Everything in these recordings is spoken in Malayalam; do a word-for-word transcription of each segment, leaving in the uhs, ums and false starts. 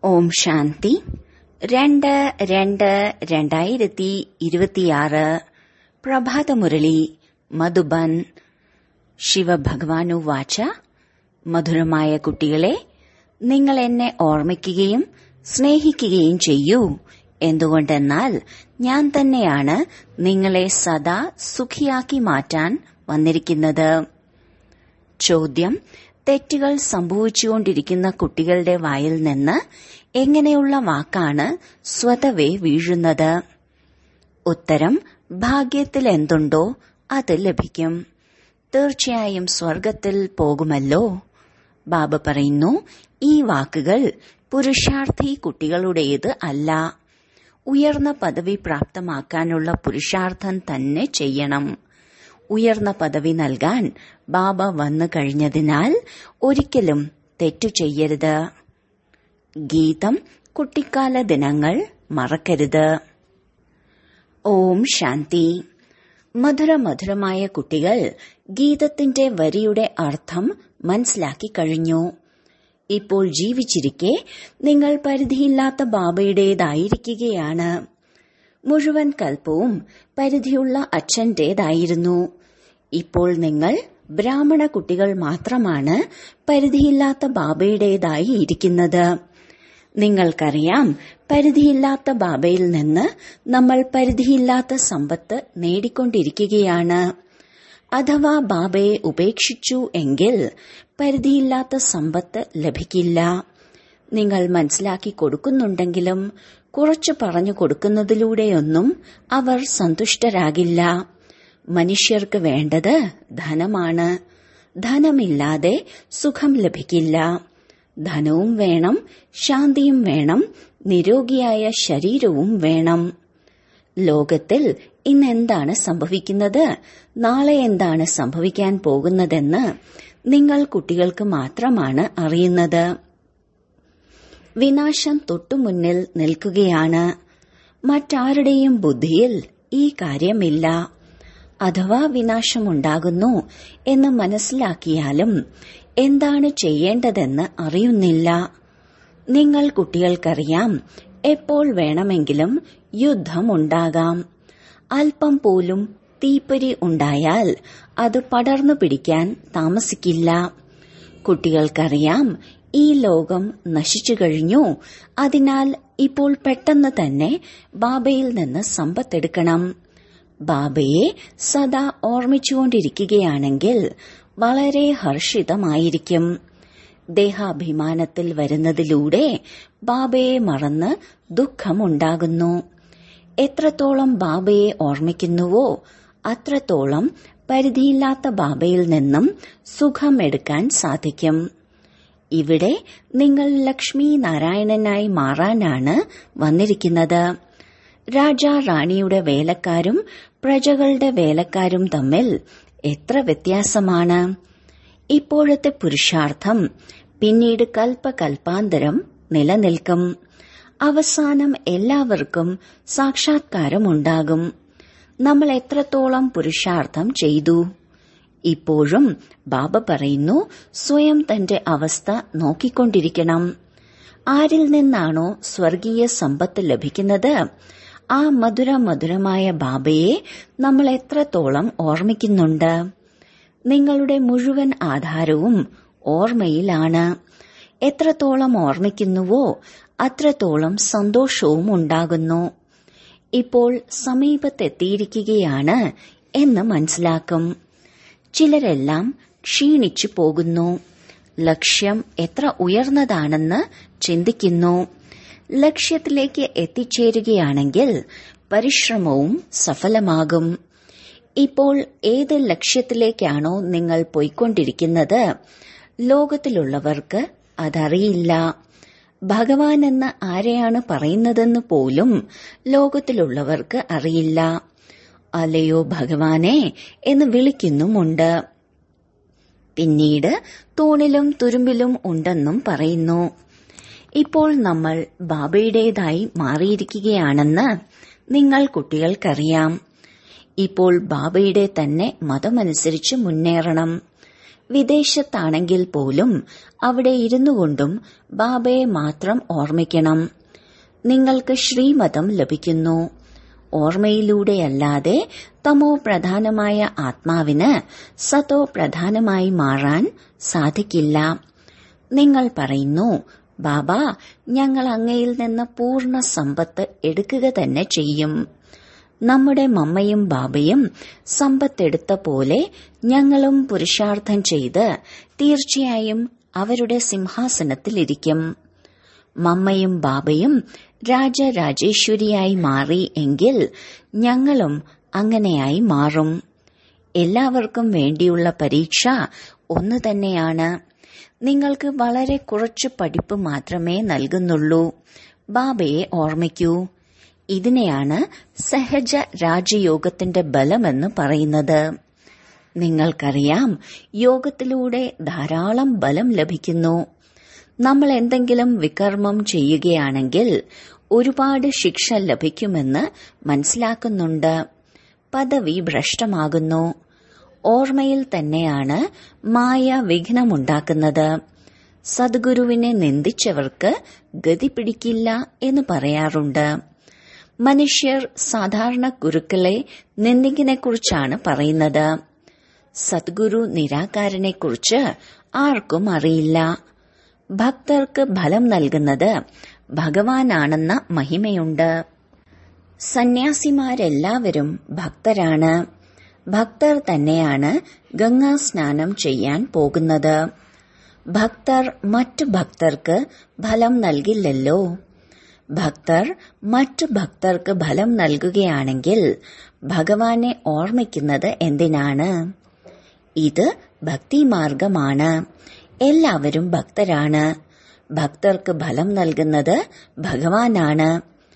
ഓം ശാന്തി. രണ്ട് രണ്ട് രണ്ടായിരത്തി ഇരുപത്തിയാറ് പ്രഭാതമുരളി മധുബൻ. ശിവഭഗവാനു വാച: മധുരമായ കുട്ടികളെ, നിങ്ങൾ എന്നെ ഓർമ്മിക്കുകയും സ്നേഹിക്കുകയും ചെയ്യൂ. എന്തുകൊണ്ടെന്നാൽ ഞാൻ തന്നെയാണ് നിങ്ങളെ സദാ സുഖിയാക്കി മാറ്റാൻ വന്നിരിക്കുന്നത്. ചോദ്യം: തെറ്റുകൾ സംഭവിച്ചുകൊണ്ടിരിക്കുന്ന കുട്ടികളുടെ വായിൽ നിന്ന് എങ്ങനെയുള്ള വാക്കാണ് സ്വതവേ വീഴുന്നത്? ഉത്തരം: ഭാഗ്യത്തിൽ എന്തുണ്ടോ അത് ലഭിക്കും. തീർച്ചയായും സ്വർഗത്തിൽ പോകുമല്ലോ. ബാബ പറയുന്നു, ഈ വാക്കുകൾ പുരുഷാർത്ഥി കുട്ടികളുടേത് അല്ല. ഉയർന്ന പദവി പ്രാപ്തമാക്കാനുള്ള പുരുഷാർത്ഥം തന്നെ ചെയ്യണം. ഉയർന്ന പദവി നൽകാൻ ബാബ വന്നു കഴിഞ്ഞതിനാൽ ഒരിക്കലും തെറ്റു ചെയ്യരുത്. ഗീതം: കുട്ടിക്കാല ദിനങ്ങൾ മറക്കരുത്. ഓം ശാന്തി. മധുര മധുരമായ കുട്ടികൾ ഗീതത്തിന്റെ വരിയുടെ അർത്ഥം മനസ്സിലാക്കി കഴിഞ്ഞു. ഇപ്പോൾ ജീവിച്ചിരിക്കെ നിങ്ങൾ പരിധിയില്ലാത്ത ബാബയുടേതായിരിക്കുകയാണ്. മുഴുവൻ കൽപ്പവും പരിധിയുള്ള അച്ഛന്റേതായിരുന്നു. ഇപ്പോൾ നിങ്ങൾ ബ്രാഹ്മണ കുട്ടികൾ മാത്രമാണ് പരിധിയില്ലാത്ത ബാബയുടേതായി ഇരിക്കുന്നത്. നിങ്ങൾക്കറിയാം, പരിധിയില്ലാത്ത ബാബയിൽ നിന്ന് നമ്മൾ പരിധിയില്ലാത്ത സമ്പത്ത് നേടിക്കൊണ്ടിരിക്കുകയാണ്. അഥവാ ബാബയെ ഉപേക്ഷിച്ചു എങ്കിൽ പരിധിയില്ലാത്ത സമ്പത്ത് ലഭിക്കില്ല. നിങ്ങൾ മനസ്സിലാക്കി കൊടുക്കുന്നുണ്ടെങ്കിലും കുറച്ചു പറഞ്ഞു കൊടുക്കുന്നതിലൂടെയൊന്നും അവർ സന്തുഷ്ടരാകില്ല. മനുഷ്യർക്ക് വേണ്ടത് ധനമാണ്. ധനമില്ലാതെ സുഖം ലഭിക്കില്ല. ധനവും വേണം, ശാന്തിയും വേണം, നിരോഗിയായ ശരീരവും വേണം. ലോകത്തിൽ ഇന്നെന്താണ് സംഭവിക്കുന്നത്, നാളെ എന്താണ് സംഭവിക്കാൻ പോകുന്നതെന്ന് നിങ്ങൾ കുട്ടികൾക്ക് മാത്രമാണ് അറിയുന്നത്. വിനാശം തൊട്ടുമുന്നിൽ നിൽക്കുകയാണ്. മറ്റാരുടെയും ബുദ്ധിയിൽ ഈ കാര്യമില്ല. അഥവാ വിനാശമുണ്ടാകുന്നു എന്ന് മനസ്സിലാക്കിയാലും എന്താണ് ചെയ്യേണ്ടതെന്ന് അറിയുന്നില്ല. നിങ്ങൾ കുട്ടികൾക്കറിയാം, എപ്പോൾ വേണമെങ്കിലും യുദ്ധമുണ്ടാകാം. അല്പം പോലും തീപ്പൊരി ഉണ്ടായാൽ അത് പടർന്നു പിടിക്കാൻ താമസിക്കില്ല. കുട്ടികൾക്കറിയാം, ഈ ലോകം നശിച്ചു കഴിഞ്ഞു. അതിനാൽ ഇപ്പോൾ പെട്ടെന്ന് തന്നെ ബാബയിൽ നിന്ന് സമ്പത്തെടുക്കണം. ബാബയെ സദാ ഓർമ്മിച്ചുകൊണ്ടിരിക്കുകയാണെങ്കിൽ വളരെ ഹർഷിതമായിരിക്കും. ദേഹാഭിമാനത്തിൽ വരുന്നതിലൂടെ ബാബയെ മറന്ന് ദുഃഖമുണ്ടാകുന്നു. എത്രത്തോളം ബാബയെ ഓർമ്മിക്കുന്നുവോ അത്രത്തോളം പരിധിയില്ലാത്ത ബാബയിൽ നിന്നും സുഖമെടുക്കാൻ സാധിക്കും. ഇവിടെ നിങ്ങൾ ലക്ഷ്മി നാരായണനായി മാറാനാണ് വന്നിരിക്കുന്നത്. രാജാ റാണിയുടെ വേലക്കാരും പ്രജകളുടെ വേലക്കാരും തമ്മിൽ എത്ര വ്യത്യാസമാണ്. ഇപ്പോഴത്തെ പുരുഷാർത്ഥം പിന്നീട് കൽപ്പകൽപ്പാന്തരം നിലനിൽക്കും. അവസാനം എല്ലാവർക്കും സാക്ഷാത്കാരമുണ്ടാകും. നമ്മൾ എത്രത്തോളം പുരുഷാർത്ഥം ചെയ്തു? ഇപ്പോഴും ബാബ പറയുന്നു, സ്വയം തന്റെ അവസ്ഥ നോക്കിക്കൊണ്ടിരിക്കണം. ആരിൽ നിന്നാണോ സ്വർഗീയ സമ്പത്ത് ലഭിക്കുന്നത്, ആ മധുര മധുരമായ ബാബയെ നമ്മൾ എത്രത്തോളം ഓർമ്മിക്കുന്നുണ്ട്? നിങ്ങളുടെ മുഴുവൻ ആധാരവും ഓർമ്മയിലാണ്. എത്രത്തോളം ഓർമ്മിക്കുന്നുവോ അത്രത്തോളം സന്തോഷവും ഉണ്ടാകുന്നു. ഇപ്പോൾ സമീപത്തെത്തിയിരിക്കുകയാണ് എന്ന് മനസ്സിലാക്കും. ചിലരെല്ലാം ക്ഷീണിച്ചു പോകുന്നു. ലക്ഷ്യം എത്ര ഉയർന്നതാണെന്ന് ചിന്തിക്കുന്നു. ലക്ഷ്യത്തിലേക്ക് എത്തിച്ചേരുകയാണെങ്കിൽ പരിശ്രമവും സഫലമാകും. ഇപ്പോൾ ഏത് ലക്ഷ്യത്തിലേക്കാണോ നിങ്ങൾ പോയിക്കൊണ്ടിരിക്കുന്നത്, ലോകത്തിലുള്ളവർക്ക് അതറിയില്ല. ഭഗവാൻ എന്ന് ആരെയാണ് പറയുന്നതെന്ന് പോലും ലോകത്തിലുള്ളവർക്ക് അറിയില്ല. അലയോ ഭഗവാനെ എന്ന് വിളിക്കുന്നുമുണ്ട്. പിന്നീട് തൂണിലും തുരുമ്പിലും ഉണ്ടെന്നും പറയുന്നു. ഇപ്പോൾ നമ്മൾ ബാബയുടേതായി മാറിയിരിക്കുകയാണെന്ന് നിങ്ങൾ കുട്ടികൾക്കറിയാം. ഇപ്പോൾ ബാബയുടെ തന്നെ മതമനുസരിച്ച് മുന്നേറണം. വിദേശത്താണെങ്കിൽ പോലും അവിടെ ഇരുന്നു കൊണ്ടും ബാബയെ മാത്രം ഓർമ്മിക്കണം. നിങ്ങൾക്ക് ശ്രീമതം ലഭിക്കുന്നു. ഓർമ്മയിലൂടെയല്ലാതെ തമോ പ്രധാനമായ ആത്മാവിന് സതോ പ്രധാനമായി മാറാൻ സാധിക്കില്ല. നിങ്ങൾ പറയുന്നു, ബാബ, ഞങ്ങൾ അങ്ങയിൽ നിന്ന് പൂർണ്ണ സമ്പത്ത് എടുക്കുക തന്നെ ചെയ്യും. നമ്മുടെ മമ്മയും ബാബയും സമ്പത്തെടുത്ത പോലെ ഞങ്ങളും പുരുഷാർത്ഥം ചെയ്ത് തീർച്ചയായും അവരുടെ സിംഹാസനത്തിലിരിക്കും. മമ്മയും ബാബയും രാജരാജേശ്വരിയായി മാറി എങ്കിൽ ഞങ്ങളും അങ്ങനെയായി മാറും. എല്ലാവർക്കും വേണ്ടിയുള്ള പരീക്ഷ ഒന്നു തന്നെയാണ്. നിങ്ങൾക്ക് വളരെ കുറച്ച് പഠിപ്പ് മാത്രമേ നൽകുന്നുള്ളൂ. ബാബയെ ഓർമ്മിക്കൂ. ഇതിനെയാണ് സഹജ രാജയോഗത്തിന്റെ ബലമെന്ന് പറയുന്നത്. നിങ്ങൾക്കറിയാം, യോഗത്തിലൂടെ ധാരാളം ബലം ലഭിക്കുന്നു. നമ്മൾ എന്തെങ്കിലും വികർമ്മം ചെയ്യുകയാണെങ്കിൽ ഒരുപാട് ശിക്ഷ ലഭിക്കുമെന്ന് മനസ്സിലാക്കുന്നുണ്ട്. പദവി ഭ്രഷ്ടമാകുന്നു. ഓർമ്മയിൽ തന്നെയാണ് മായ വിഘ്നമുണ്ടാക്കുന്നത്. സദ്ഗുരുവിനെ നിന്ദിച്ചവർക്ക് ഗതി പിടിക്കില്ല എന്ന് പറയാറുണ്ട്. മനുഷ്യർ സാധാരണ ഗുരുക്കളെ നിന്ദിക്കിനെക്കുറിച്ചാണ് പറയുന്നത്. സദ്ഗുരു നിരാകാരനെക്കുറിച്ച് ആർക്കും അറിയില്ല. ഭക്തർക്ക് ഫലം നൽകുന്നത് ഭഗവാനാണെന്ന മഹിമയുണ്ട്. സന്യാസിമാരെല്ലാവരും ഭക്തരാണ്. ഭക്തർ തന്നെയാണ് ഗംഗാ സ്നാനം ചെയ്യാൻ പോകുന്നത്. ഭക്തർ മറ്റു ഭക്തർക്ക് ഫലം നൽകില്ലല്ലോ. ഭക്തർ മറ്റു ഭക്തർക്ക് ഫലം നൽകുകയാണെങ്കിൽ ഭഗവാനെ ഓർമ്മിക്കുന്നത് എന്തിനാണ്? ഇത് ഭക്തിമാർഗമാണ്. എല്ലാവരും ഭക്തരാണ്. ഭക്തർക്ക് ഫലം നൽകുന്നത് ഭഗവാനാണ്.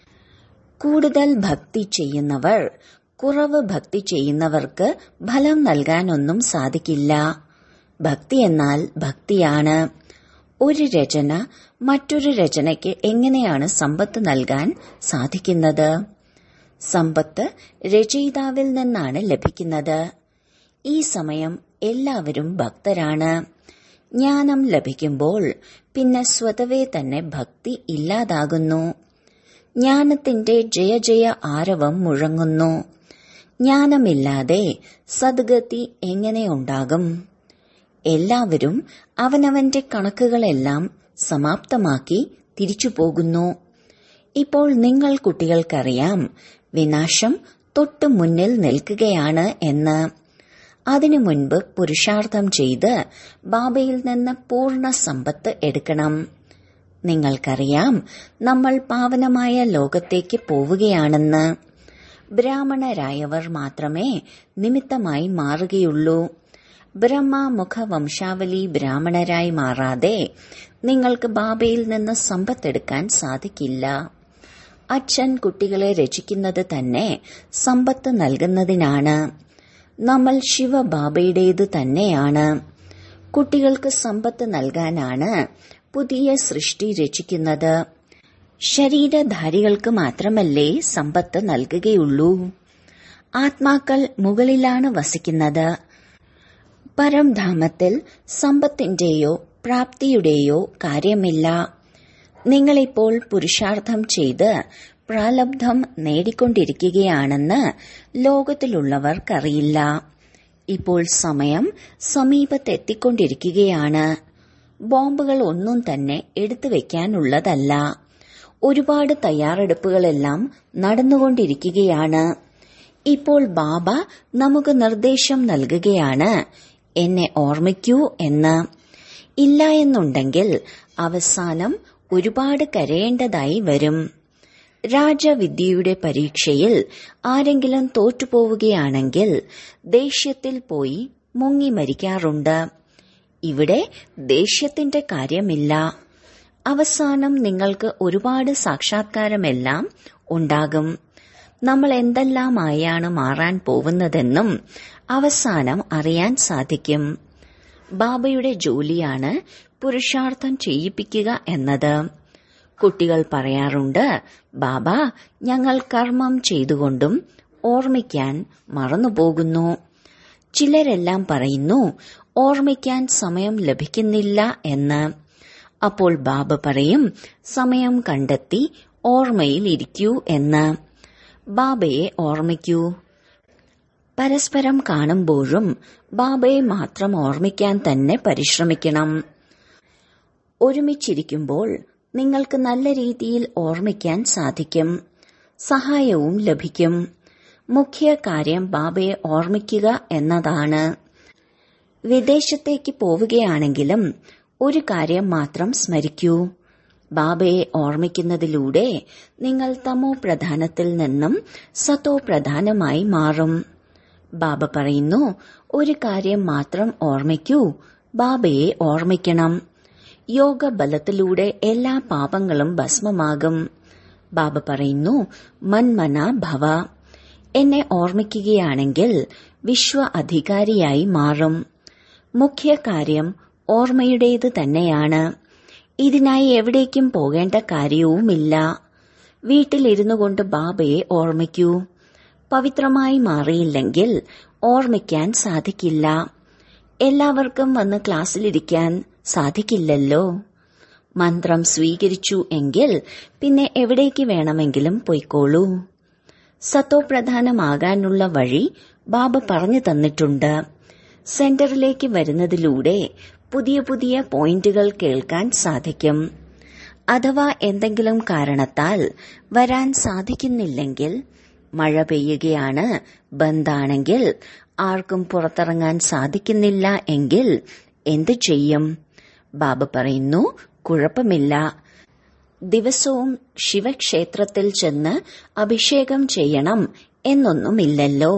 കൂടുതൽ ഭക്തി ചെയ്യുന്നവർ കുറവ് ഭക്തി ചെയ്യുന്നവർക്ക് ഫലം നൽകാനൊന്നും സാധിക്കില്ല. ഭക്തി എന്നാൽ ഭക്തിയാണ്. ഒരു രചന മറ്റൊരു രചനയ്ക്ക് എങ്ങനെയാണ് സമ്പത്ത് നൽകാൻ സാധിക്കുന്നത്? സമ്പത്ത് രചയിതാവിൽ നിന്നാണ് ലഭിക്കുന്നത്. ഈ സമയം എല്ലാവരും ഭക്തരാണ്. ജ്ഞാനം ലഭിക്കുമ്പോൾ പിന്നെ സ്വതവേ തന്നെ ഭക്തി ഇല്ലാതാകുന്നു. ജ്ഞാനത്തിന്റെ ജയ ജയ ആരവം മുഴങ്ങുന്നു. ജ്ഞാനമില്ലാതെ സദ്ഗതി എങ്ങനെ ഉണ്ടാകും? എല്ലാവരും അവനവന്റെ കണക്കുകളെല്ലാം സമാപ്തമാക്കി തിരിച്ചു പോകുന്നു. ഇപ്പോൾ നിങ്ങൾ കുട്ടികൾക്കറിയാം വിനാശം തൊട്ടു മുന്നിൽ നിൽക്കുകയാണ് എന്ന്. അതിനു മുൻപ് പുരുഷാർത്ഥം ചെയ്ത് ബാബയിൽ നിന്ന് പൂർണ്ണ സമ്പത്ത് എടുക്കണം. നിങ്ങൾക്കറിയാം നമ്മൾ പാവനമായ ലോകത്തേക്ക് പോവുകയാണെന്ന്. ബ്രാഹ്മണരായവർ മാത്രമേ നിമിത്തമായി മാറുകയുള്ളൂ. ബ്രഹ്മമുഖ വംശാവലി ബ്രാഹ്മണരായി മാറാതെ നിങ്ങൾക്ക് ബാബയിൽ നിന്ന് സമ്പത്തെടുക്കാൻ സാധിക്കില്ല. അച്ഛൻ കുട്ടികളെ രചിക്കുന്നത് തന്നെ സമ്പത്ത് നൽകുന്നതിനാണ്. നമ്മൾ ശിവബാബയുടേത് തന്നെയാണ്. കുട്ടികൾക്ക് സമ്പത്ത് നൽകാനാണ് പുതിയ സൃഷ്ടി രചിക്കുന്നത്. ശരീരധാരികൾക്ക് മാത്രമല്ലേ സമ്പത്ത് നൽകുകയുള്ളൂ. ആത്മാക്കൾ മുകളിലാണ് വസിക്കുന്നത്. പരംധാമത്തിൽ സമ്പത്തിന്റെയോ പ്രാപ്തിയുടെയോ കാര്യമില്ല. നിങ്ങളിപ്പോൾ പുരുഷാർത്ഥം ചെയ്ത് പ്രാലബ്ധം നേടിക്കൊണ്ടിരിക്കുകയാണെന്ന് ലോകത്തിലുള്ളവർക്കറിയില്ല. ഇപ്പോൾ സമയം സമീപത്തെത്തിക്കൊണ്ടിരിക്കുകയാണ്. ബോംബുകൾ ഒന്നും തന്നെ എടുത്തു വെക്കാനുള്ളതല്ല. ഒരുപാട് തയ്യാറെടുപ്പുകളെല്ലാം നടന്നുകൊണ്ടിരിക്കുകയാണ്. ഇപ്പോൾ ബാബ നമുക്ക് നിർദ്ദേശം നൽകുകയാണ്, എന്നെ ഓർമ്മിക്കൂ എന്ന്. ഇല്ല എന്നുണ്ടെങ്കിൽ അവസാനം ഒരുപാട് കരയേണ്ടതായി വരും. രാജവിദ്യയുടെ പരീക്ഷയിൽ ആരെങ്കിലും തോറ്റുപോവുകയാണെങ്കിൽ ദേഷ്യത്തിൽ പോയി മുങ്ങി മരിക്കാറുണ്ട്. ഇവിടെ ദേഷ്യത്തിന്റെ കാര്യമില്ല. അവസാനം നിങ്ങൾക്ക് ഒരുപാട് സാക്ഷാത്കാരമെല്ലാം ഉണ്ടാകും. നമ്മൾ എന്തെല്ലാമായാണ് മാറാൻ പോകുന്നതെന്നും അവസാനം അറിയാൻ സാധിക്കും. ബാബയുടെ ജോലിയാണ് പുരുഷാർത്ഥം ചെയ്യിപ്പിക്കുക എന്നത്. കുട്ടികൾ പറയാറുണ്ട്, ബാബ, ഞങ്ങൾ കർമ്മം ചെയ്തുകൊണ്ടും ഓർമ്മിക്കാൻ മറന്നുപോകുന്നു. ചിലരെല്ലാം പറയുന്നു, ഓർമ്മിക്കാൻ സമയം ലഭിക്കുന്നില്ല എന്ന്. അപ്പോൾ ബാബ പറയും, സമയം കണ്ടെത്തി ഓർമ്മയിൽ ഇരിക്കൂ എന്ന്. ബാബയെ ഓർമ്മിക്കൂ. പരസ്പരം കാണുമ്പോഴും ബാബയെ മാത്രം ഓർമ്മിക്കാൻ തന്നെ പരിശ്രമിക്കണം. ഒരുമിച്ചിരിക്കുമ്പോൾ നിങ്ങൾക്ക് നല്ല രീതിയിൽ ഓർമ്മിക്കാൻ സാധിക്കും. സഹായവും ലഭിക്കും. മുഖ്യ കാര്യം ബാബയെ ഓർമ്മിക്കുക എന്നതാണ്. വിദേശത്തേക്ക് പോവുകയാണെങ്കിലും ഒരു കാര്യം മാത്രം സ്മരിക്കൂ. ബാബയെ ഓർമ്മിക്കുന്നതിലൂടെ നിങ്ങൾ തമോ പ്രധാനത്തിൽ നിന്നും സതോ പ്രധാനമായി മാറും. ബാബ പറയുന്നു, ഒരു കാര്യം മാത്രം ഓർമ്മിക്കൂ, ബാബയെ ഓർമ്മിക്കണം. യോഗബലത്തിലൂടെ എല്ലാ പാപങ്ങളും ഭസ്മമാകും. ബാബ പറയുന്നു, മന്മന ഭവ. എന്നെ ഓർമ്മിക്കുകയാണെങ്കിൽ വിശ്വ അധികാരിയായി മാറും. മുഖ്യ കാര്യം ഓർമ്മയുടേത് തന്നെയാണ്. ഇതിനായി എവിടേക്കും പോകേണ്ട കാര്യവുമില്ല. വീട്ടിലിരുന്നു കൊണ്ട് ബാബയെ ഓർമ്മിക്കൂ. പവിത്രമായി മാറിയില്ലെങ്കിൽ ഓർമ്മിക്കാൻ സാധിക്കില്ല. എല്ലാവർക്കും വന്ന് ക്ലാസ്സിലിരിക്കാൻ സാധിക്കില്ലല്ലോ. മന്ത്രം സ്വീകരിച്ചു എങ്കിൽ പിന്നെ എവിടേക്ക് വേണമെങ്കിലും പോയിക്കോളൂ. സത്തോ പ്രധാനമാകാനുള്ള വഴി ബാബ പറഞ്ഞു തന്നിട്ടുണ്ട്. സെന്ററിലേക്ക് വരുന്നതിലൂടെ പുതിയ പുതിയ പോയിന്റുകൾ കേൾക്കാൻ സാധിക്കും. അഥവാ എന്തെങ്കിലും കാരണത്താൽ വരാൻ സാധിക്കുന്നില്ലെങ്കിൽ, മഴ പെയ്യുകയാണ്, ബന്ധാണെങ്കിൽ, ആർക്കും പുറത്തിറങ്ങാൻ സാധിക്കുന്നില്ല എങ്കിൽ എന്തു ചെയ്യും? ബാബ പറയുന്നു, കുഴപ്പമില്ല. ദിവസവും ശിവക്ഷേത്രത്തിൽ ചെന്ന് അഭിഷേകം ചെയ്യണം എന്നൊന്നുമില്ലല്ലോ.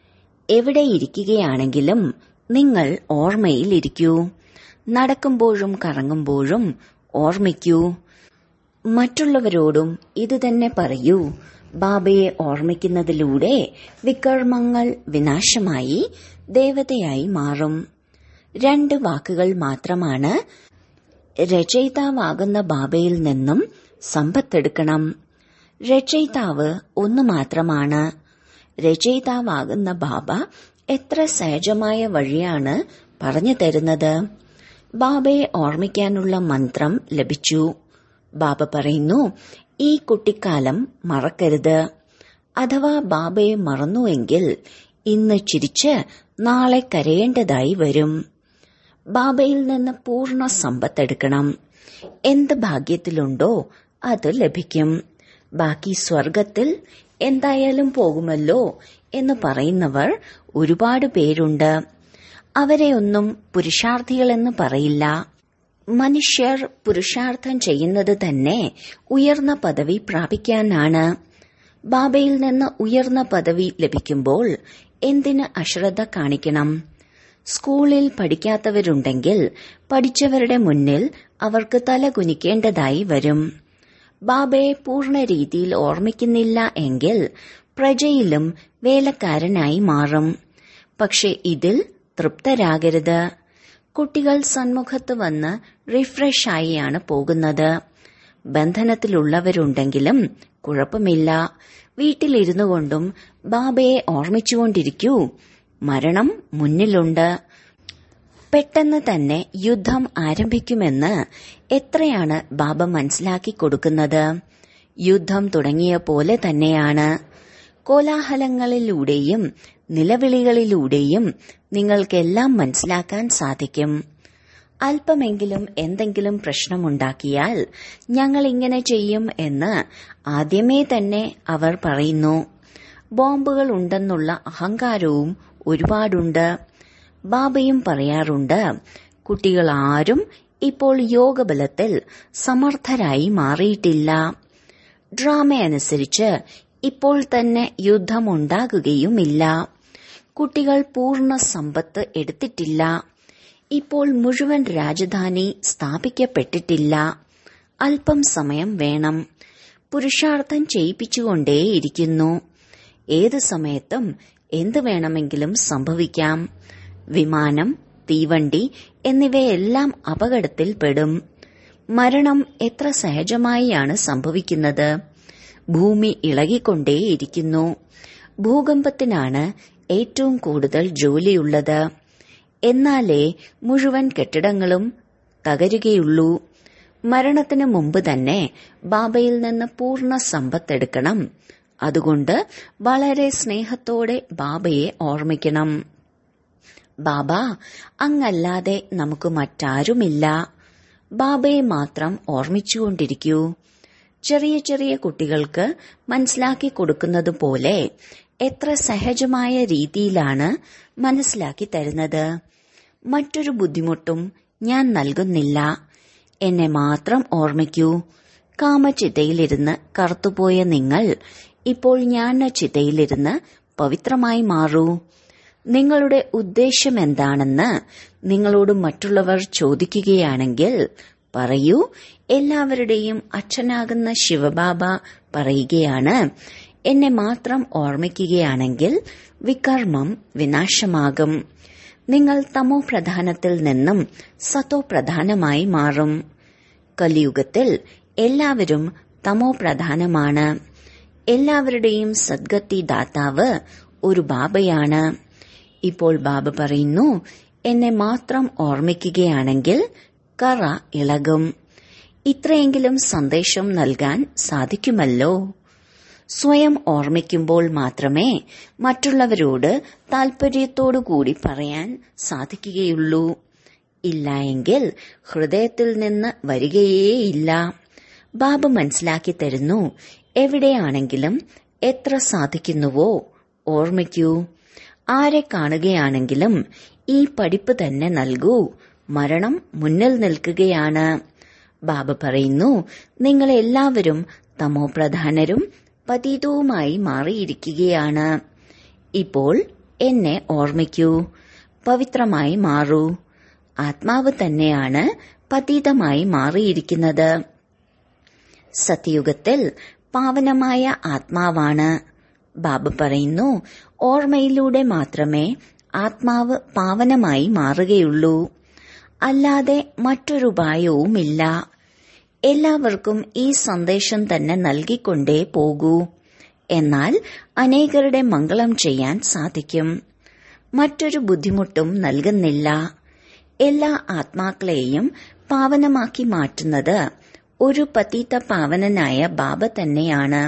എവിടെയിരിക്കുകയാണെങ്കിലും നിങ്ങൾ ഓർമ്മയിലിരിക്കൂ. നടക്കുമ്പോഴും കറങ്ങുമ്പോഴും ഓർമ്മിക്കൂ. മറ്റുള്ളവരോടും ഇതുതന്നെ പറയൂ. ബാബയെ ഓർമ്മിക്കുന്നതിലൂടെ വികർമ്മങ്ങൾ വിനാശമായി ദേവതയായി മാറും. രണ്ട് വാക്കുകൾ മാത്രമാണ്. രചയിതാവാകുന്ന ബാബയിൽ നിന്നും സമ്പത്തെടുക്കണം. രചയിതാവ് ഒന്നു മാത്രമാണ്. രചയിതാവാകുന്ന ബാബ എത്ര സഹജമായ വഴിയാണ് പറഞ്ഞു തരുന്നത്. ബാബയെ ഓർമ്മിക്കാനുള്ള മന്ത്രം ലഭിച്ചു. ബാബ പറയുന്നു, ഈ കുട്ടിക്കാലം മറക്കരുത്. അഥവാ ബാബയെ മറന്നുവെങ്കിൽ ഇന്ന് ചിരിച്ച് നാളെ കരയേണ്ടതായി വരും. ബാബയിൽ നിന്ന് പൂർണ്ണ സമ്പത്തെടുക്കണം. എന്ത് ഭാഗ്യത്തിലുണ്ടോ അത് ലഭിക്കും. ബാക്കി സ്വർഗത്തിൽ എന്തായാലും പോകുമല്ലോ എന്ന് പറയുന്നവർ ഒരുപാട് പേരുണ്ട്. അവരെയൊന്നും പുരുഷാർത്ഥികളെന്ന് പറയില്ല. മനുഷ്യർ പുരുഷാർത്ഥം ചെയ്യുന്നത് തന്നെ ഉയർന്ന പദവി പ്രാപിക്കാനാണ്. ബാബയിൽ നിന്ന് ഉയർന്ന പദവി ലഭിക്കുമ്പോൾ എന്തിന് അശ്രദ്ധ കാണിക്കണം? സ്കൂളിൽ പഠിക്കാത്തവരുണ്ടെങ്കിൽ പഠിച്ചവരുടെ മുന്നിൽ അവർക്ക് തല കുനിക്കേണ്ടതായി വരും. ബാബയെ പൂർണ്ണ രീതിയിൽ ഓർമ്മിക്കുന്നില്ല എങ്കിൽ പ്രജയിലും വേലക്കാരനായി മാറും. പക്ഷെ ഇതിൽ തൃപ്തരാകരുത്. കുട്ടികൾ സന്മുഖത്ത് വന്ന് റിഫ്രഷായിയാണ് പോകുന്നത്. ബന്ധനത്തിലുള്ളവരുണ്ടെങ്കിലും കുഴപ്പമില്ല. വീട്ടിലിരുന്നു കൊണ്ടും ബാബയെ ഓർമ്മിച്ചുകൊണ്ടിരിക്കൂ. മരണം മുന്നിലുണ്ട്. പെട്ടെന്ന് തന്നെ യുദ്ധം ആരംഭിക്കുമെന്ന് എത്രയാണ് ബാബ മനസ്സിലാക്കി കൊടുക്കുന്നത്? യുദ്ധം തുടങ്ങിയ പോലെ തന്നെയാണ്. കോലാഹലങ്ങളിലൂടെയും നിലവിളികളിലൂടെയും നിങ്ങൾക്കെല്ലാം മനസ്സിലാക്കാൻ സാധിക്കും. അല്പമെങ്കിലും എന്തെങ്കിലും പ്രശ്നമുണ്ടാക്കിയാൽ ഞങ്ങൾ ഇങ്ങനെ ചെയ്യും എന്ന് ആദ്യമേ തന്നെ അവർ പറയുന്നു. ബോംബുകൾ ഉണ്ടെന്നുള്ള അഹങ്കാരവും ഒരുപാടുണ്ട്. ബാബയും പറയാറുണ്ട്, കുട്ടികൾ ആരും ഇപ്പോൾ യോഗബലത്തിൽ സമർത്ഥരായി മാറിയിട്ടില്ല. ഡ്രാമയനുസരിച്ച് ഇപ്പോൾ തന്നെ യുദ്ധമുണ്ടാകുകയുമില്ല. കുട്ടികൾ പൂർണ്ണ സമ്പത്ത് എടുത്തിട്ടില്ല. ഇപ്പോൾ മുഴുവൻ രാജധാനി സ്ഥാപിക്കപ്പെട്ടിട്ടില്ല. അല്പം സമയം വേണം. പുരുഷാർത്ഥം ചെയ്യിപ്പിച്ചുകൊണ്ടേയിരിക്കുന്നു. ഏത് സമയത്തും എന്തു വേണമെങ്കിലും സംഭവിക്കാം. വിമാനം, തീവണ്ടി എന്നിവയെല്ലാം അപകടത്തിൽപ്പെടും. മരണം എത്ര സഹജമായാണ് സംഭവിക്കുന്നത്. ഭൂമി ഇളകിക്കൊണ്ടേയിരിക്കുന്നു. ഭൂകമ്പത്തിനാണ് ഏറ്റവും കൂടുതൽ ജോലിയുള്ളത്. എന്നാലേ മുഴുവൻ കെട്ടിടങ്ങളും തകരുകയുള്ളൂ. മരണത്തിന് മുമ്പ് തന്നെ ബാബയിൽ നിന്ന് പൂർണ്ണ സമ്പത്തെടുക്കണം. അതുകൊണ്ട് വളരെ സ്നേഹത്തോടെ ബാബയെ ഓർമ്മിക്കണം. ബാബ, അങ്ങല്ലാതെ നമുക്ക് മറ്റാരുമില്ല. ബാബയെ മാത്രം ഓർമ്മിച്ചുകൊണ്ടിരിക്കൂ. ചെറിയ ചെറിയ കുട്ടികൾക്ക് മനസ്സിലാക്കി കൊടുക്കുന്നതുപോലെ എത്ര സഹജമായ രീതിയിലാണ് മനസ്സിലാക്കി തരുന്നത്. മറ്റൊരു ബുദ്ധിമുട്ടും ഞാൻ നൽകുന്നില്ല. എന്നെ മാത്രം ഓർമ്മിക്കൂ. കാമചിതയിലിരുന്ന് കറുത്തുപോയ നിങ്ങൾ ഇപ്പോൾ ജ്ഞാനചിതയിലിരുന്ന് പവിത്രമായി മാറൂ. നിങ്ങളുടെ ഉദ്ദേശം എന്താണെന്ന് നിങ്ങളോട് മറ്റുള്ളവർ ചോദിക്കുകയാണെങ്കിൽ പറയൂ, എല്ലാവരുടെയും അച്ഛനാകുന്ന ശിവബാബ പറയുകയാണ്, എന്നെ മാത്രം ഓർമ്മിക്കുകയാണെങ്കിൽ വികർമ്മം വിനാശമാകും. നിങ്ങൾ തമോ പ്രധാനത്തിൽ നിന്നും സതോ പ്രധാനമായി മാറും. കലിയുഗത്തിൽ എല്ലാവരും തമോ പ്രധാനമാണ്. എല്ലാവരുടെയും സദ്ഗതി ദാതാവ് ഒരു ബാബയാണ്. ഇപ്പോൾ ബാബ പറയുന്നു, എന്നെ മാത്രം ഓർമ്മിക്കുകയാണെങ്കിൽ കറ ഇളകും. ഇത്രയെങ്കിലും സന്ദേശം നൽകാൻ സാധിക്കുമല്ലോ. സ്വയം ഓർമ്മിക്കുമ്പോൾ മാത്രമേ മറ്റുള്ളവരോട് താൽപര്യത്തോടുകൂടി പറയാൻ സാധിക്കുകയുള്ളൂ. ഇല്ലായെങ്കിൽ ഹൃദയത്തിൽ നിന്ന് വരികയേയില്ല. ബാബ മനസ്സിലാക്കി തരുന്നു, എവിടെയാണെങ്കിലും എത്ര സാധിക്കുന്നുവോ ഓർമ്മിക്കൂ. ആരെ കാണുകയാണെങ്കിലും ഈ പഠിപ്പ് തന്നെ നൽകൂ. മരണം മുന്നിൽ നിൽക്കുകയാണ്. ബാബ പറയുന്നു, നിങ്ങളെല്ലാവരും തമോ പ്രധാനരും പതീതവുമായി മാറിയിരിക്കുകയാണ്. ഇപ്പോൾ എന്നെ ഓർമ്മിക്കൂ. പവിത്രമായി മാറൂ. ആത്മാവ് തന്നെയാണ് പതീതമായി മാറിയിരിക്കുന്നത്. സത്യയുഗത്തിൽ പാവനമായ ആത്മാവാണ്. ബാബ പറയുന്നു, ഓർമ്മയിലൂടെ മാത്രമേ ആത്മാവ് പാവനമായി മാറുകയുള്ളൂ. അല്ലാതെ മറ്റൊരുപായവുമില്ല. എല്ലാവർക്കും ഈ സന്ദേശം തന്നെ നൽകിക്കൊണ്ടേ പോകൂ. എന്നാൽ അനേകരുടെ മംഗളം ചെയ്യാൻ സാധിക്കും. മറ്റൊരു ബുദ്ധിമുട്ടും നൽകുന്നില്ല. എല്ലാ ആത്മാക്കളെയും പാവനമാക്കി മാറ്റുന്നത് ഒരു പതീത പാവനനായ ബാബ തന്നെയാണ്.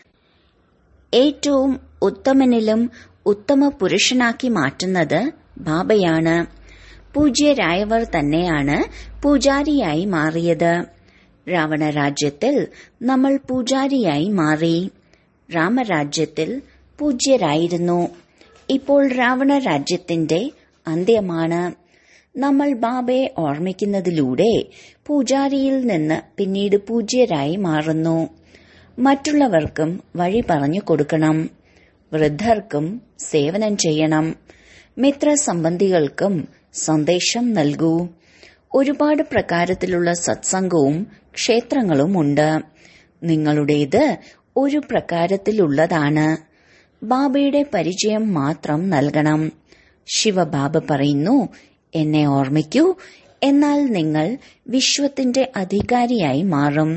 ഏറ്റവും ഉത്തമനിലും ഉത്തമ പുരുഷനാക്കി മാറ്റുന്നത് ബാബയാണ്. പൂജ്യരായവർ തന്നെയാണ് പൂജാരിയായി മാറിയത്. രാവണ രാജ്യത്തിൽ നമ്മൾ പൂജാരിയായി മാറി. രാമരാജ്യത്തിൽ പൂജ്യരായിരുന്നു. ഇപ്പോൾ രാവണ രാജ്യത്തിന്റെ അന്ത്യമാണ്. നമ്മൾ ബാബയെ ഓർമ്മിക്കുന്നതിലൂടെ പൂജാരിയിൽ നിന്ന് പിന്നീട് പൂജ്യരായി മാറുന്നു. മറ്റുള്ളവർക്കും വഴി പറഞ്ഞു കൊടുക്കണം. വൃദ്ധർക്കും സേവനം ചെയ്യണം. മിത്രസംബന്ധികൾക്കും സന്ദേശം നൽകൂ. ഒരുപാട് പ്രകാരത്തിലുള്ള സത്സംഗവും ക്ഷേത്രങ്ങളുമുണ്ട്. നിങ്ങളുടേത് ഒരു പ്രകാരത്തിലുള്ളതാണ്. ബാബയുടെ പരിചയം മാത്രം നൽകണം. ശിവബാബ പറയുന്നു, എന്നെ ഓർമ്മിക്കൂ, എന്നാൽ നിങ്ങൾ വിശ്വത്തിന്റെ അധികാരിയായി മാറും.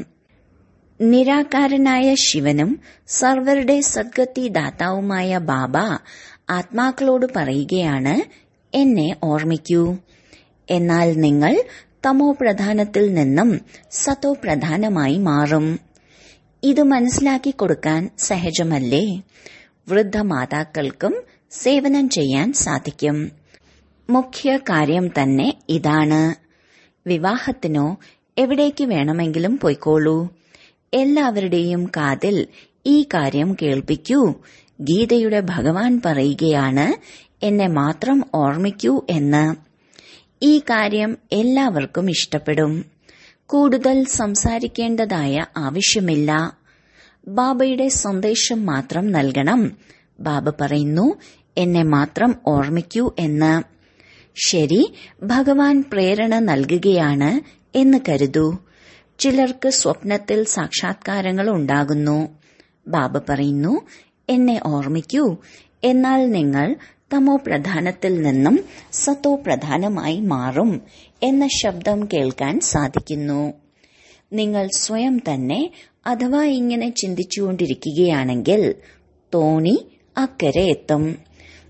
നിരാകാരനായ ശിവനും സർവരുടെ സദ്ഗതി ദാതാവുമായ ബാബ ആത്മാക്കളോട് പറയുകയാണ്, എന്നെ ഓർമ്മിക്കൂ. എന്നാൽ നിങ്ങൾ തമോ പ്രധാനത്തിൽ നിന്നും സതോ പ്രധാനമായി മാറും. ഇത് മനസ്സിലാക്കി കൊടുക്കാൻ സഹജമല്ലേ? വൃദ്ധമാതാക്കൾക്കും സേവനം ചെയ്യാൻ സാധിക്കും. മുഖ്യ കാര്യം തന്നെ ഇതാണ്. വിവാഹത്തിനോ എവിടേക്ക് വേണമെങ്കിലും പോയിക്കോളൂ. എല്ലാവരുടെയും കാതിൽ ഈ കാര്യം കേൾപ്പിക്കൂ. ഗീതയുടെ ഭഗവാൻ പറയുകയാണ്, എന്നെ മാത്രം ഓർമ്മിക്കൂ എന്ന്. ഈ കാര്യം എല്ലാവർക്കും ഇഷ്ടപ്പെടും. കൂടുതൽ സംസാരിക്കേണ്ടതായ ആവശ്യമില്ല. ബാബയുടെ സന്ദേശം മാത്രം നൽകണം. ബാബ പറയുന്നു, എന്നെ മാത്രം ഓർമ്മിക്കൂ എന്ന്. ശരി, ഭഗവാൻ പ്രേരണ നൽകുകയാണ് എന്ന് കരുതൂ. ചിലർക്ക് സ്വപ്നത്തിൽ സാക്ഷാത്കാരങ്ങൾ ഉണ്ടാകുന്നു. ബാബ പറയുന്നു, എന്നെ ഓർമ്മിക്കൂ, എന്നാൽ നിങ്ങൾ തമോ പ്രധാനത്തിൽ നിന്നും സത്തോ പ്രധാനമായി മാറും എന്ന ശബ്ദം കേൾക്കാൻ സാധിക്കുന്നു. നിങ്ങൾ സ്വയം തന്നെ അഥവാ ഇങ്ങനെ ചിന്തിച്ചുകൊണ്ടിരിക്കുകയാണെങ്കിൽ തോണി അക്കരെ എത്തും.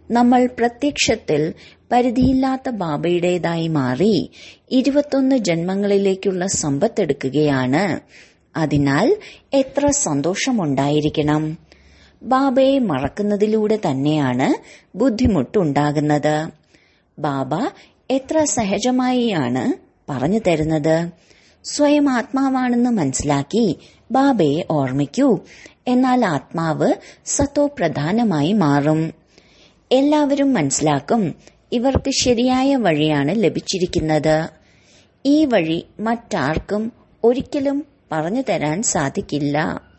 നമ്മൾ പ്രത്യക്ഷത്തിൽ പരിധിയില്ലാത്ത ബാബയുടേതായി മാറി ഇരുപത്തൊന്ന് ജന്മങ്ങളിലേക്കുള്ള സമ്പത്തെടുക്കുകയാണ്. അതിനാൽ എത്ര സന്തോഷമുണ്ടായിരിക്കണം. ബാബയെ മറക്കുന്നതിലൂടെ തന്നെയാണ് ബുദ്ധിമുട്ടുണ്ടാകുന്നത്. ബാബ എത്ര സഹജമായിയാണ് പറഞ്ഞു തരുന്നത്. സ്വയം ആത്മാവാണെന്ന് മനസ്സിലാക്കി ബാബയെ ഓർമ്മിക്കൂ. എന്നാൽ ആത്മാവ് സത്തോ പ്രധാനമായി മാറും. എല്ലാവരും മനസ്സിലാക്കും, ഇവർക്ക് ശരിയായ വഴിയാണ് ലഭിച്ചിരിക്കുന്നത്. ഈ വഴി മറ്റാർക്കും ഒരിക്കലും പറഞ്ഞു തരാൻ സാധിക്കില്ല.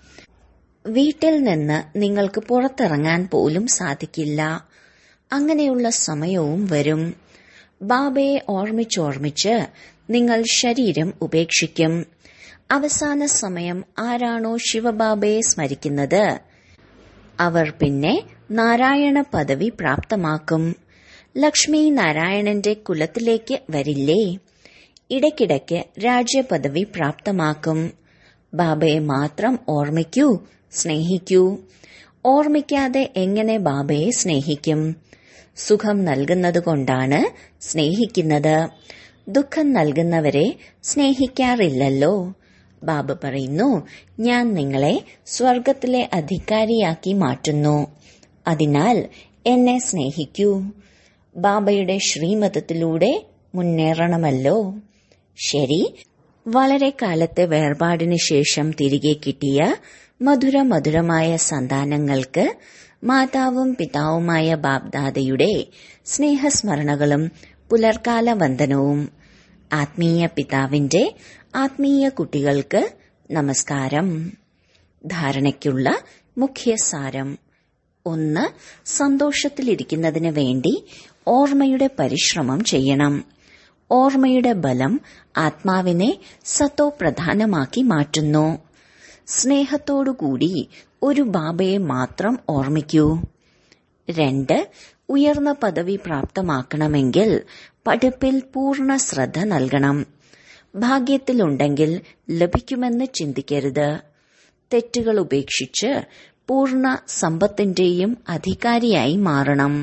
വീട്ടിൽ നിന്ന് നിങ്ങൾക്ക് പുറത്തിറങ്ങാൻ പോലും സാധിക്കില്ല. അങ്ങനെയുള്ള സമയവും വരും. ബാബയെ ഓർമ്മിച്ചോർമ്മിച്ച് നിങ്ങൾ ശരീരം ഉപേക്ഷിക്കും. അവസാന സമയം ആരാണോ ശിവബാബയെ സ്മരിക്കുന്നത് അവർ പിന്നെ നാരായണ പദവി പ്രാപ്തമാക്കും. ലക്ഷ്മി നാരായണന്റെ കുലത്തിലേക്ക് വരില്ലേ? ഇടയ്ക്കിടയ്ക്ക് രാജ്യപദവി പ്രാപ്തമാക്കും. ബാബയെ മാത്രം ഓർമ്മിക്കൂ, സ്നേഹിക്കൂ. ഓർമ്മിക്കാതെ എങ്ങനെ ബാബയെ സ്നേഹിക്കും? സുഖം നൽകുന്നതുകൊണ്ടാണ് സ്നേഹിക്കുന്നത്. ദുഃഖം നൽകുന്നവരെ സ്നേഹിക്കാറില്ലല്ലോ. ബാബ പറയുന്നു, ഞാൻ നിങ്ങളെ സ്വർഗത്തിലെ അധികാരിയാക്കി മാറ്റുന്നു. അതിനാൽ എന്നെ സ്നേഹിക്കൂ. ബാബയുടെ ശ്രീമതത്തിലൂടെ മുന്നേറണമല്ലോ. ശരി, വളരെ കാലത്തെ വേർപാടിന് ശേഷം തിരികെ കിട്ടിയ മധുര മധുരമായ സന്താനങ്ങൾക്ക് മാതാവും പിതാവുമായ ബാബ്ദാദയുടെ സ്നേഹസ്മരണകളും പുലർക്കാല വന്ദനവും. ആത്മീയ പിതാവിന്റെ ആത്മീയ കുട്ടികൾക്ക് നമസ്കാരം. ധാരണയ്ക്കുള്ള മുഖ്യസാരം: ഒന്ന്, സന്തോഷത്തിലിരിക്കുന്നതിന് വേണ്ടി ഓർമ്മയുടെ പരിശ്രമം ചെയ്യണം. ഓർമ്മയുടെ ബലം ആത്മാവിനെ സത്തോ പ്രധാനമാക്കി മാറ്റുന്നു. സ്നേഹത്തോടുകൂടി ഒരു ബാബയെ മാത്രം ഓർമ്മിക്കൂ. രണ്ട്, ഉയർന്ന പദവി പ്രാപ്തമാക്കണമെങ്കിൽ പഠിപ്പിൽ പൂർണ്ണ ശ്രദ്ധ നൽകണം. ഭാഗ്യത്തിലുണ്ടെങ്കിൽ ലഭിക്കുമെന്ന് ചിന്തിക്കരുത്. തെറ്റുകൾ ഉപേക്ഷിച്ച് പൂർണ്ണ സമ്പത്തിന്റെയും അധികാരിയായി മാറണം.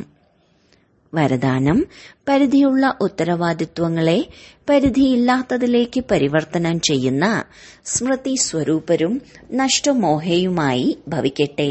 വരദാനം: പരിധിയുള്ള ഉത്തരവാദിത്വങ്ങളെ പരിധിയില്ലാത്തതിലേക്ക് പരിവർത്തനം ചെയ്യുന്ന സ്മൃതി സ്വരൂപരും നഷ്ടമോഹയുമായി ഭവിക്കട്ടെ.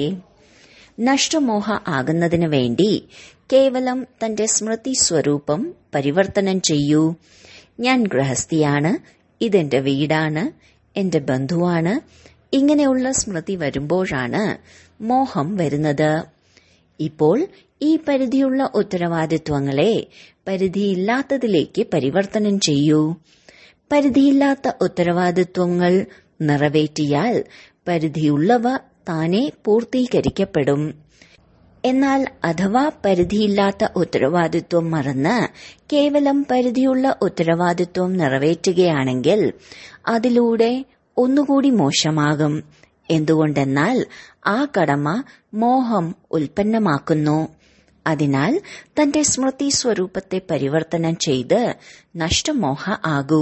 നഷ്ടമോഹ ആകുന്നതിന് വേണ്ടി കേവലം തന്റെ സ്മൃതി സ്വരൂപം പരിവർത്തനം ചെയ്യൂ. ഞാൻ ഗൃഹസ്ഥിയാണ്, ഇതെന്റെ വീടാണ്, എന്റെ ബന്ധുവാണ്. ഇങ്ങനെയുള്ള സ്മൃതി വരുമ്പോഴാണ് മോഹം വരുന്നത്. ഇപ്പോൾ ഈ പരിധിയുള്ള ഉത്തരവാദിത്വങ്ങളെ പരിധിയില്ലാത്തതിലേക്ക് പരിവർത്തനം ചെയ്യൂ. പരിധിയില്ലാത്ത ഉത്തരവാദിത്വങ്ങൾ നിറവേറ്റിയാൽ പരിധിയുള്ളവ താനെ പൂർത്തീകരിക്കപ്പെടും. എന്നാൽ അഥവാ പരിധിയില്ലാത്ത ഉത്തരവാദിത്വം മറന്ന് കേവലം പരിധിയുള്ള ഉത്തരവാദിത്വം നിറവേറ്റുകയാണെങ്കിൽ അതിലൂടെ ഒന്നുകൂടി മോശമാകും. എന്തുകൊണ്ടെന്നാൽ ആ കടമ മോഹം ഉൽപ്പന്നമാക്കുന്നു. അതിനാൽ തന്റെ സ്മൃതി സ്വരൂപത്തെ പരിവർത്തനം ചെയ്ത് നഷ്ടമോഹ ആകൂ.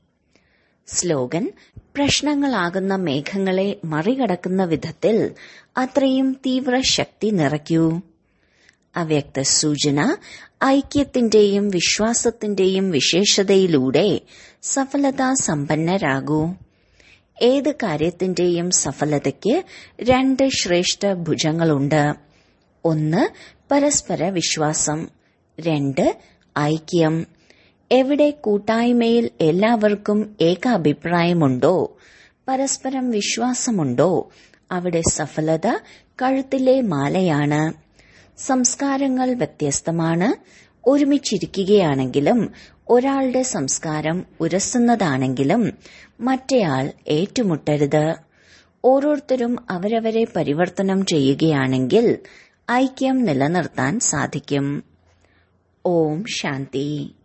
സ്ലോഗൻ: പ്രശ്നങ്ങളാകുന്ന മേഘങ്ങളെ മറികടക്കുന്ന വിധത്തിൽ അത്രയും തീവ്ര ശക്തി നിറയ്ക്കൂ. അവ്യക്ത സൂചന: ഐക്യത്തിന്റെയും വിശ്വാസത്തിന്റെയും വിശേഷതയിലൂടെ സഫലതാ സമ്പന്നരാകൂ. ഏത് കാര്യത്തിന്റെയും സഫലതയ്ക്ക് രണ്ട് ശ്രേഷ്ഠ ഭുജങ്ങളുണ്ട്. ഒന്ന്, പരസ്പര വിശ്വാസം. രണ്ട്, ഐക്യം. എവിടെ കൂട്ടായ്മയിൽ എല്ലാവർക്കും ഏകാഭിപ്രായമുണ്ടോ, പരസ്പരം വിശ്വാസമുണ്ടോ, അവിടെ സഫലത കഴുത്തിലെ മാലയാണ്. സംസ്കാരങ്ങൾ വ്യത്യസ്തമാണ്. ഒരുമിച്ചിരിക്കുകയാണെങ്കിലും ഒരാളുടെ സംസ്കാരം ഉരസുന്നതാണെങ്കിലും മറ്റേയാൾ ഏറ്റുമുട്ടരുത്. ഓരോരുത്തരും അവരവരെ പരിവർത്തനം ചെയ്യുകയാണെങ്കിൽ ഐക്യം നിലനിർത്താൻ സാധിക്കും. ഓം ശാന്തി.